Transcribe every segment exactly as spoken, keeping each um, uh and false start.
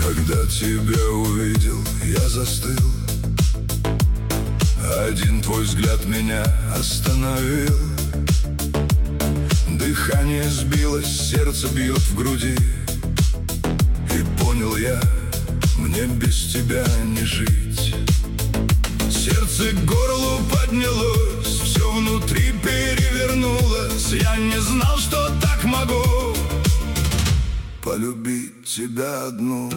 Когда тебя увидел, я застыл. Один твой взгляд меня остановил. Дыхание сбилось, сердце бьет в груди. И понял я, мне без тебя не жить. Сердце к горлу поднялось, все внутри перевернулось. Я не знал, что так могу полюбить тебя одну.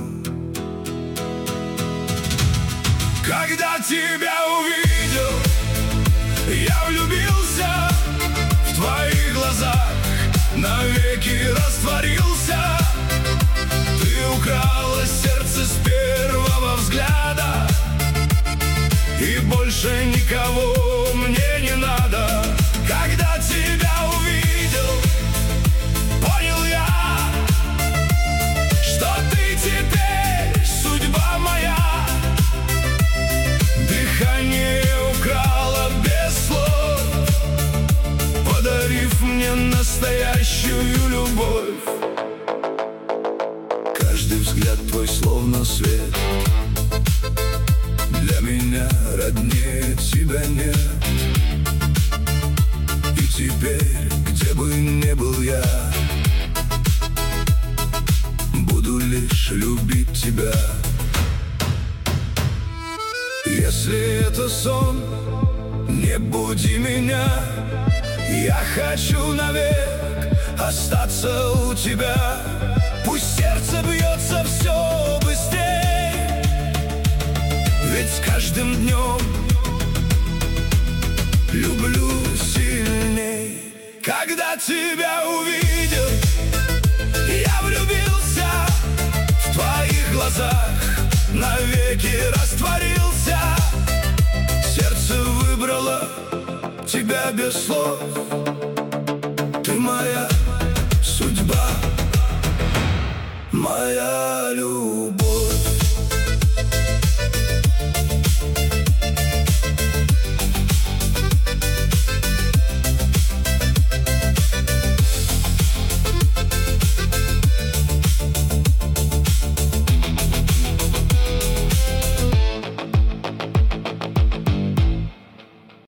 Когда тебя увидел, я влюбился в твоих глазах, навеки растворился. Ты украла сердце с первого взгляда, и больше никого мне не надо. Когда тебя увидел, понял я, что ты теперь судьба моя. Дыхание украла без слов, подарив мне настоящую любовь. Каждый взгляд твой словно свет, для меня роднее тебя нет. И теперь, где бы ни был я, буду лишь любить тебя. Если это сон, не буди меня. Я хочу навек остаться у тебя. Пусть сердце бьется все быстрее, ведь с каждым днем люблю сильней. Когда тебя увидел, я влюбился в твоих глазах, навеки растворился. Сердце выбрало тебя без слов. Ты моя судьба, моя